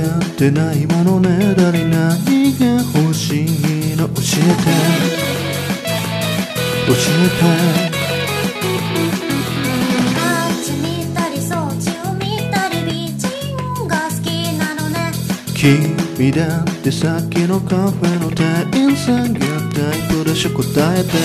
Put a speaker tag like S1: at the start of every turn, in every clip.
S1: ってないものねだり何が欲しいの教えて教えて
S2: あっち見たりそっちを見たり美人が好きなのね
S1: 君だってさっきのカフェの店員さんがタイプでしょ答えて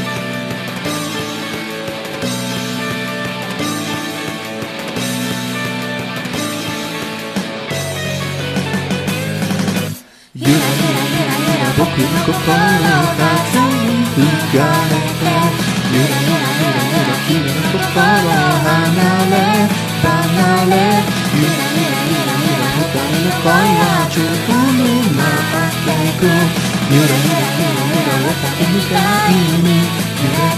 S1: ゆらゆらゆらゆら僕の心を風に吹かれてゆらゆらゆらゆら君の心を離れ離れゆらゆらゆらゆら二人の恋は十分に回っていくゆらゆらゆらゆらお酒みたいにゆら